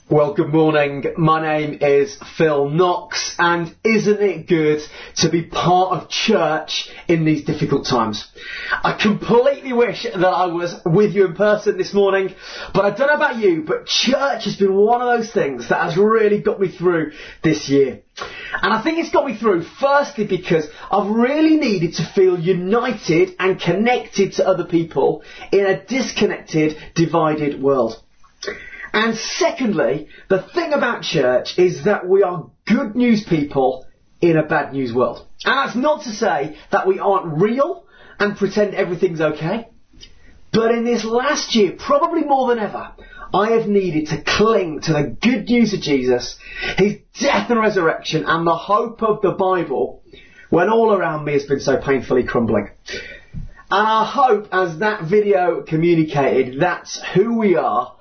Well, good morning. My name is Phil Knox, and isn't it good to be part of church in these difficult times? I completely wish that I was with you in person this morning, but I don't know about you, but church has been one of those things that has really got me through this year. And I think it's got me through firstly because I've really needed to feel united and connected to other people in a disconnected, divided world. And secondly, the thing about church is that we are good news people in a bad news world. And that's not to say that we aren't real and pretend everything's okay. But in this last year, probably more than ever, I have needed to cling to the good news of Jesus, his death and resurrection, and the hope of the Bible when all around me has been so painfully crumbling. And I hope, as that video communicated, that's who we are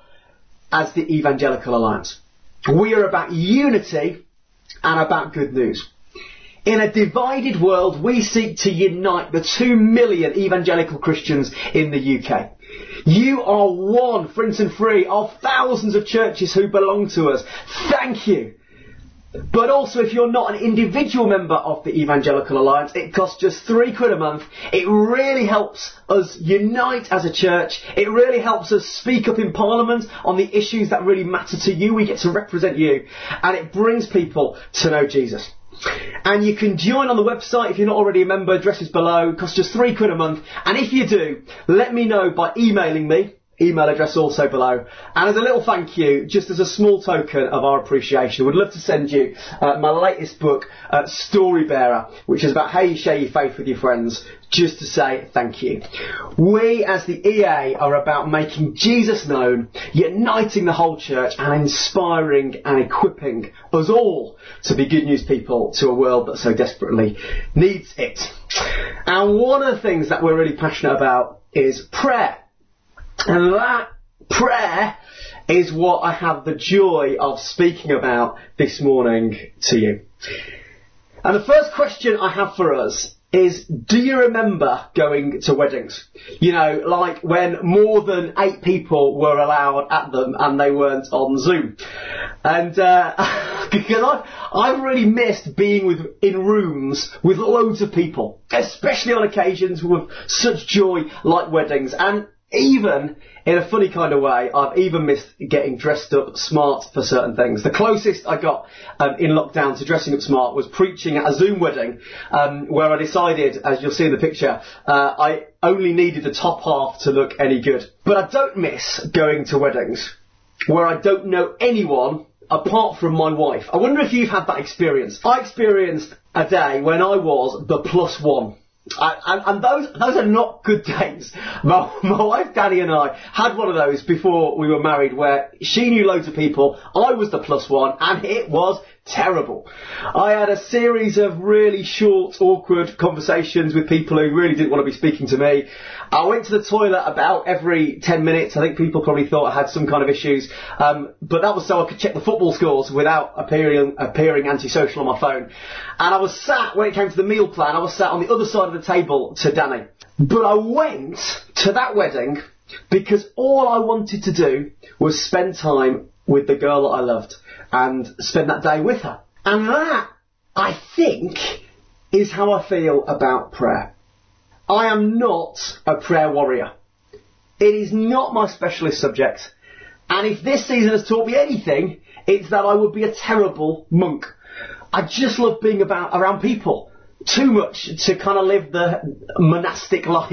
as the Evangelical Alliance. We are about unity and about good news. In a divided world, we seek to unite the 2 million evangelical Christians in the UK. You are one, Frinton Free, of thousands of churches who belong to us. Thank you. But also, if you're not an individual member of the Evangelical Alliance, it costs just £3 a month. It really helps us unite as a church. It really helps us speak up in Parliament on the issues that really matter to you. We get to represent you. And it brings people to know Jesus. And you can join on the website if you're not already a member. Address is below. It costs just £3 a month. And if you do, let me know by emailing me. Email address also below. And as a little thank you, just as a small token of our appreciation, we'd love to send you my latest book, Story Bearer, which is about how you share your faith with your friends, just to say thank you. We as the EA are about making Jesus known, uniting the whole church and inspiring and equipping us all to be good news people to a world that so desperately needs it. And one of the things that we're really passionate about is prayer. And that prayer is what I have the joy of speaking about this morning to you. And the first question I have for us is, do you remember going to weddings? You know, like when more than 8 people were allowed at them and they weren't on Zoom. And because I've really missed being in rooms with loads of people, especially on occasions with such joy like weddings. And even in a funny kind of way, I've even missed getting dressed up smart for certain things. The closest I got in lockdown to dressing up smart was preaching at a Zoom wedding, where I decided, as you'll see in the picture, I only needed the top half to look any good. But I don't miss going to weddings where I don't know anyone apart from my wife. I wonder if you've had that experience. I experienced a day when I was the plus one. And those are not good days. My wife Danny and I had one of those before we were married, where she knew loads of people, I was the plus one, and it was terrible. I had a series of really short, awkward conversations with people who really didn't want to be speaking to me. I went to the toilet about every 10 minutes. I think people probably thought I had some kind of issues. But that was so I could check the football scores without appearing antisocial on my phone. And I was sat, when it came to the meal plan, I was sat on the other side of the table to Danny. But I went to that wedding because all I wanted to do was spend time with the girl that I loved and spend that day with her. And that, I think, is how I feel about prayer. I am not a prayer warrior. It is not my specialist subject. And if this season has taught me anything, it's that I would be a terrible monk. I just love being around people too much to kind of live the monastic life.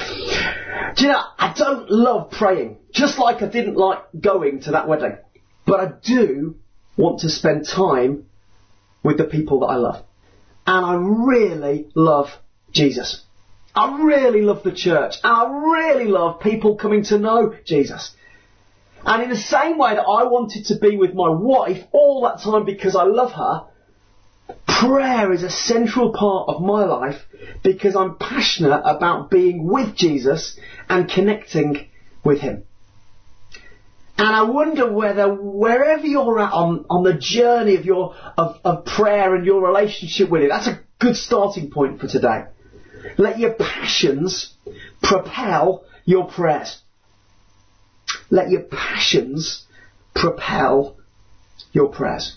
Do you know, I don't love praying, just like I didn't like going to that wedding. But I do want to spend time with the people that I love. And I really love Jesus. I really love the church. And I really love people coming to know Jesus. And in the same way that I wanted to be with my wife all that time because I love her, prayer is a central part of my life because I'm passionate about being with Jesus and connecting with him. And I wonder whether wherever you're at on the journey of prayer and your relationship with it, that's a good starting point for today. Let your passions propel your prayers. Let your passions propel your prayers.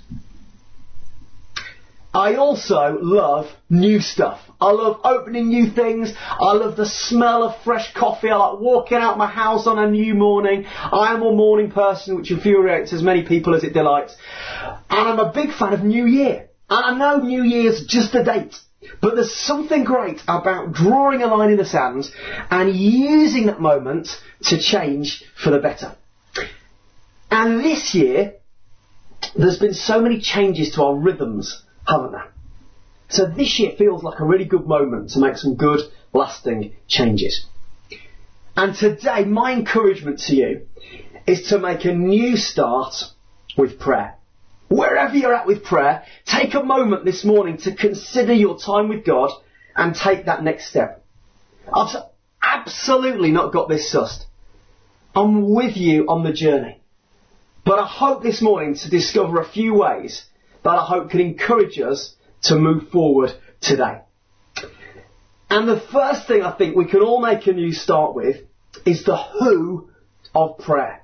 I also love new stuff. I love opening new things. I love the smell of fresh coffee. I like walking out my house on a new morning. I am a morning person, which infuriates as many people as it delights. And I'm a big fan of New Year. And I know New Year's just a date. But there's something great about drawing a line in the sand and using that moment to change for the better. And this year, there's been so many changes to our rhythms, haven't there? So this year feels like a really good moment to make some good, lasting changes. And today, my encouragement to you is to make a new start with prayer. Wherever you're at with prayer, take a moment this morning to consider your time with God and take that next step. I've absolutely not got this sussed. I'm with you on the journey. But I hope this morning to discover a few ways that I hope can encourage us to move forward today. And the first thing I think we can all make a new start with is the who of prayer.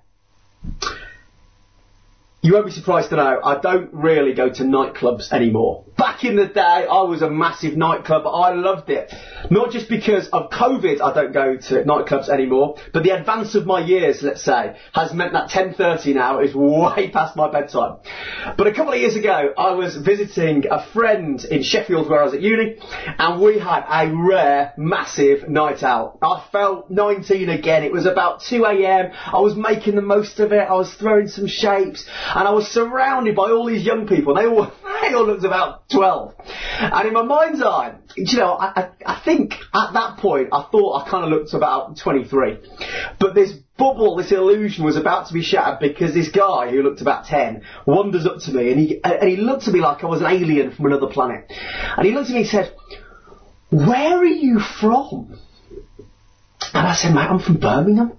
You won't be surprised to know I don't really go to nightclubs anymore. Back in the day, I was a massive nightclub. I loved it. Not just because of COVID I don't go to nightclubs anymore, but the advance of my years, let's say, has meant that 10:30 now is way past my bedtime. But a couple of years ago, I was visiting a friend in Sheffield where I was at uni, and we had a rare, massive night out. I felt 19 again. It was about 2 a.m. I was making the most of it. I was throwing some shapes. And I was surrounded by all these young people. They all looked about 12. And in my mind's eye, I think at that point I thought I kind of looked about 23. But this bubble, this illusion was about to be shattered because this guy who looked about 10 wanders up to me and he looked at me like I was an alien from another planet. And he looked at me and said, "Where are you from?" And I said, "Mate, I'm from Birmingham."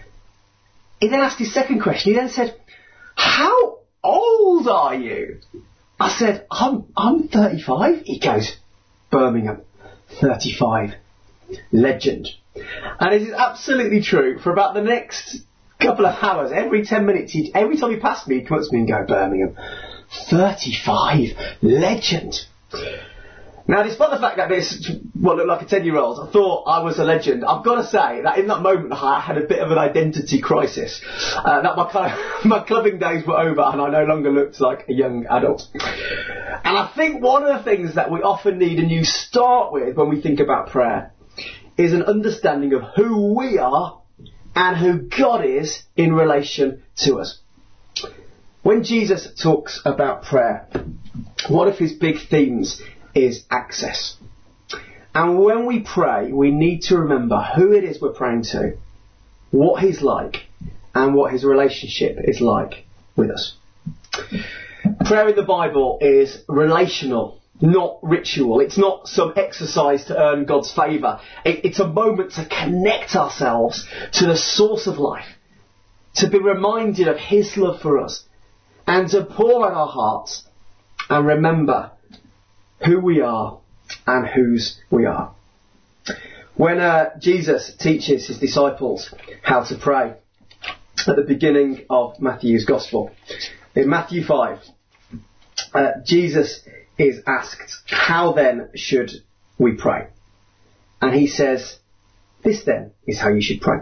He then asked his second question. He then said, "How old are you?" I said, I'm 35. He goes, "Birmingham, 35. Legend." And it is absolutely true. For about the next couple of hours, every 10 minutes, every time he passed me, he'd come up to me and go, "Birmingham, 35. Legend." Now, despite the fact that this looked like a 10-year-old, I thought I was a legend. I've got to say that in that moment I had a bit of an identity crisis. That my clubbing days were over and I no longer looked like a young adult. And I think one of the things that we often need a new start with when we think about prayer is an understanding of who we are and who God is in relation to us. When Jesus talks about prayer, one of his big themes is access. And when we pray, we need to remember who it is we're praying to, what he's like, and what his relationship is like with us. Prayer in the Bible is relational, not ritual. It's not some exercise to earn God's favour. It's a moment to connect ourselves to the source of life, to be reminded of his love for us, and to pour out our hearts and remember who we are and whose we are. When Jesus teaches his disciples how to pray at the beginning of Matthew's Gospel, in Matthew 5, Jesus is asked, "How then should we pray?" And he says, "This then is how you should pray.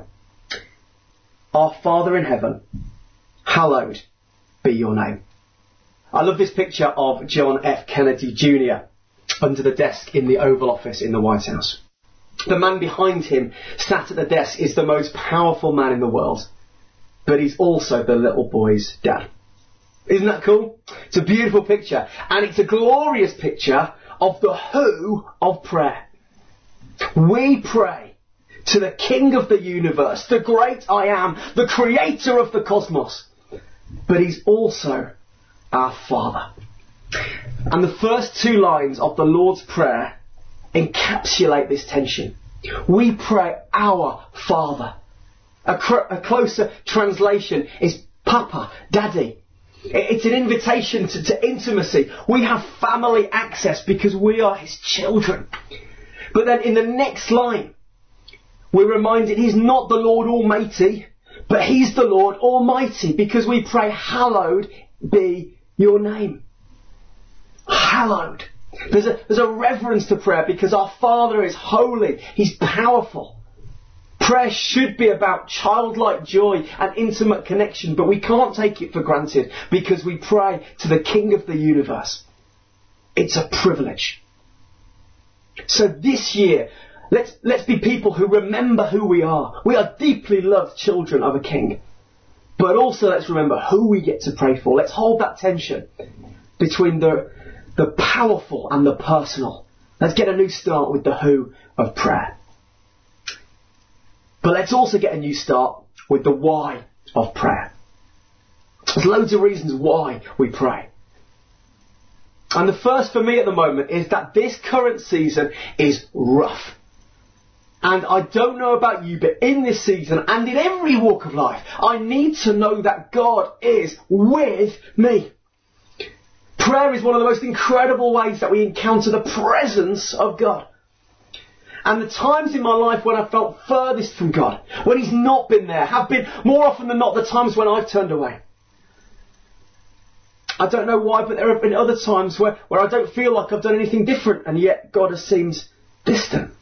Our Father in heaven, hallowed be your name." I love this picture of John F. Kennedy Jr. under the desk in the Oval Office in the White House. The man behind him, sat at the desk, is the most powerful man in the world, but he's also the little boy's dad. Isn't that cool? It's a beautiful picture, and it's a glorious picture of the who of prayer. We pray to the King of the universe, the great I am, the creator of the cosmos, but he's also our Father. And the first two lines of the Lord's Prayer encapsulate this tension. We pray our Father. A closer translation is Papa, Daddy. It's an invitation to intimacy. We have family access because we are his children. But then in the next line, we're reminded he's not the Lord Almighty, but he's the Lord Almighty, because we pray, hallowed be your name. Hallowed. There's a reverence to prayer because our Father is holy. He's powerful. Prayer should be about childlike joy and intimate connection, but we can't take it for granted because we pray to the King of the universe. It's a privilege. So this year, let's be people who remember who we are. We are deeply loved children of a King. But also let's remember who we get to pray for. Let's hold that tension between the powerful and the personal. Let's get a new start with the who of prayer. But let's also get a new start with the why of prayer. There's loads of reasons why we pray. And the first for me at the moment is that this current season is rough. And I don't know about you, but in this season and in every walk of life, I need to know that God is with me. Prayer is one of the most incredible ways that we encounter the presence of God. And the times in my life when I felt furthest from God, when He's not been there, have been more often than not the times when I've turned away. I don't know why, but there have been other times where I don't feel like I've done anything different, and yet God has seemed distant.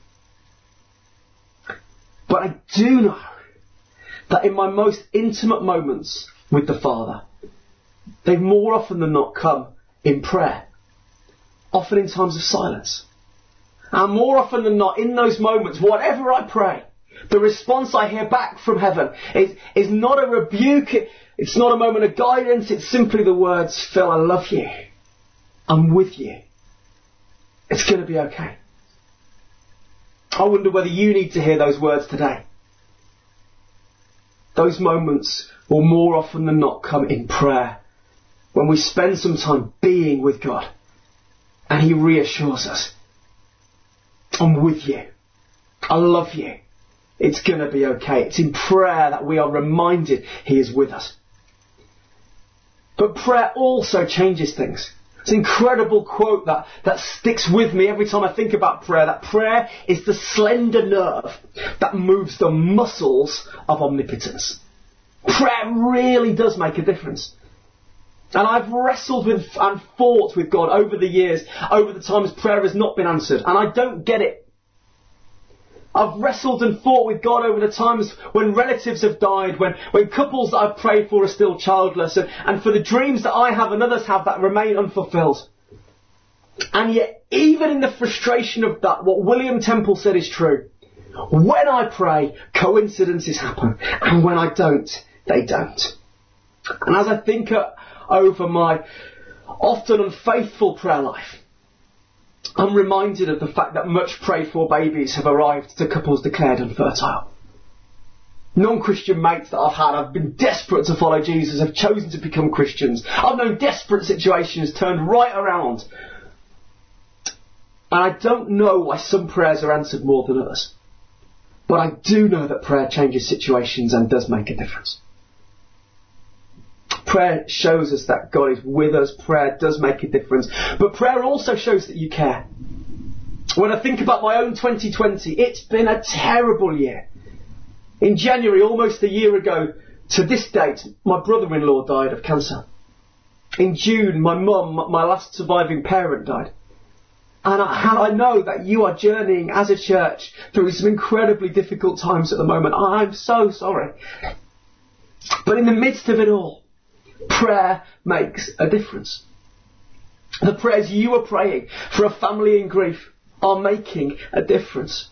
But I do know that in my most intimate moments with the Father, they've more often than not come in prayer, often in times of silence. And more often than not, in those moments, whatever I pray, the response I hear back from heaven is not a rebuke, it's not a moment of guidance, it's simply the words, Phil, I love you, I'm with you, it's going to be okay. I wonder whether you need to hear those words today. Those moments will more often than not come in prayer, when we spend some time being with God, and He reassures us, I'm with you, I love you, it's going to be okay. It's in prayer that we are reminded He is with us. But prayer also changes things. It's an incredible quote that sticks with me every time I think about prayer, that prayer is the slender nerve that moves the muscles of omnipotence. Prayer really does make a difference. And I've wrestled with and fought with God over the years, over the times prayer has not been answered, and I don't get it. I've wrestled and fought with God over the times when relatives have died, when couples that I've prayed for are still childless, and for the dreams that I have and others have that remain unfulfilled. And yet, even in the frustration of that, what William Temple said is true. When I pray, coincidences happen, and when I don't, they don't. And as I think over my often unfaithful prayer life, I'm reminded of the fact that much prayed for babies have arrived to couples declared infertile. Non-Christian mates that I've had have been desperate to follow Jesus, have chosen to become Christians. I've known desperate situations turned right around. And I don't know why some prayers are answered more than others. But I do know that prayer changes situations and does make a difference. Prayer shows us that God is with us. Prayer does make a difference. But prayer also shows that you care. When I think about my own 2020, it's been a terrible year. In January, almost a year ago to this date, my brother-in-law died of cancer. In June, my mum, my last surviving parent, died. And I know that you are journeying as a church through some incredibly difficult times at the moment. I'm so sorry. But in the midst of it all, prayer makes a difference. The prayers you are praying for a family in grief are making a difference.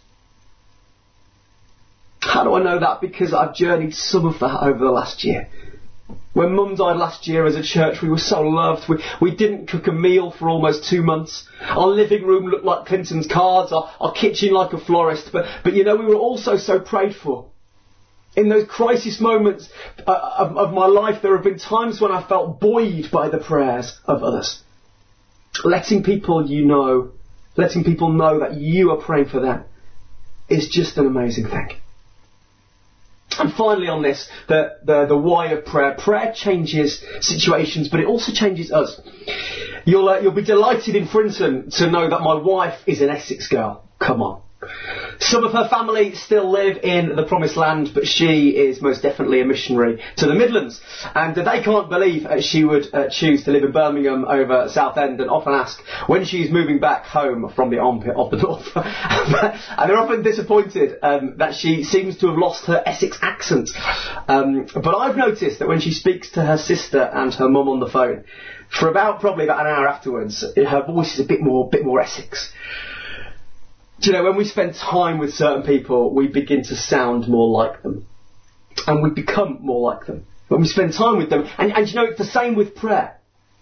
How do I know that? Because I've journeyed some of that over the last year. When Mum died last year as a church, we were so loved. We didn't cook a meal for almost 2 months. Our living room looked like Clinton's cards, our kitchen like a florist. But you know, we were also so prayed for. In those crisis moments of my life, there have been times when I felt buoyed by the prayers of others. Letting people know that you are praying for them is just an amazing thing. And finally on this, the why of prayer. Prayer changes situations, but it also changes us. You'll be delighted in Frinton to know that my wife is an Essex girl. Come on. Some of her family still live in the Promised Land, but she is most definitely a missionary to the Midlands. And they can't believe she would choose to live in Birmingham over Southend, and often ask when she's moving back home from the armpit of the north. And they're often disappointed that she seems to have lost her Essex accent. But I've noticed that when she speaks to her sister and her mum on the phone, for probably about an hour afterwards, her voice is a bit more Essex. Do you know, when we spend time with certain people, we begin to sound more like them. And we become more like them when we spend time with them. And you know, it's the same with prayer.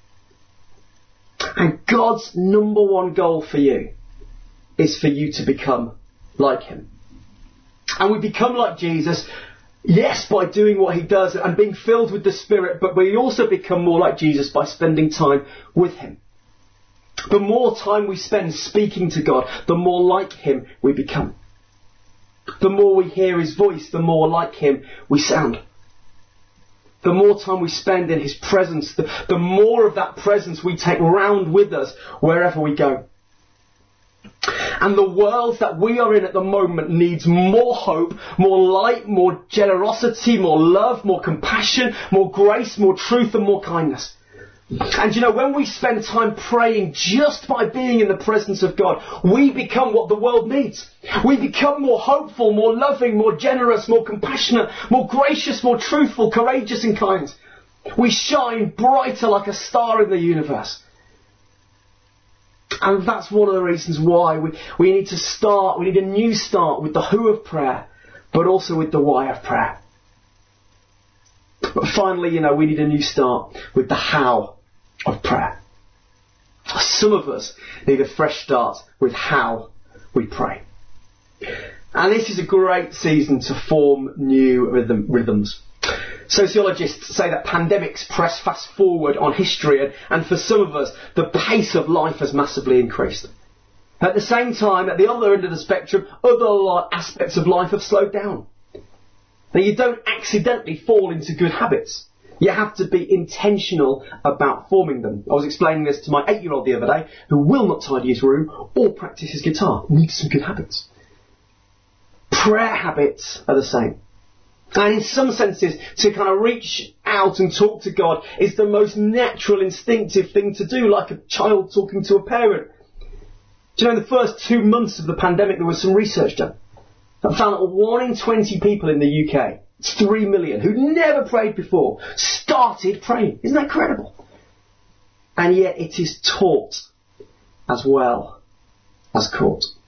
And God's number one goal for you is for you to become like him. And we become like Jesus, yes, by doing what he does and being filled with the Spirit, but we also become more like Jesus by spending time with him. The more time we spend speaking to God, the more like him we become. The more we hear his voice, the more like him we sound. The more time we spend in his presence, the more of that presence we take round with us wherever we go. And the world that we are in at the moment needs more hope, more light, more generosity, more love, more compassion, more grace, more truth and more kindness. And you know, when we spend time praying just by being in the presence of God, we become what the world needs. We become more hopeful, more loving, more generous, more compassionate, more gracious, more truthful, courageous and kind. We shine brighter like a star in the universe. And that's one of the reasons why we need a new start with the who of prayer, but also with the why of prayer. But finally, you know, we need a new start with the how of prayer. Some of us need a fresh start with how we pray. And this is a great season to form new rhythms. Sociologists say that pandemics press fast forward on history, and for some of us, the pace of life has massively increased. At the same time, at the other end of the spectrum, other aspects of life have slowed down. Now, you don't accidentally fall into good habits. You have to be intentional about forming them. I was explaining this to my 8-year-old the other day, who will not tidy his room or practice his guitar. Needs some good habits. Prayer habits are the same. And in some senses, to kind of reach out and talk to God is the most natural, instinctive thing to do, like a child talking to a parent. Do you know, in the first 2 months of the pandemic, there was some research done that found that 1 in 20 people in the UK, it's 3 million, who'd never prayed before, started praying. Isn't that incredible? And yet it is taught as well as caught.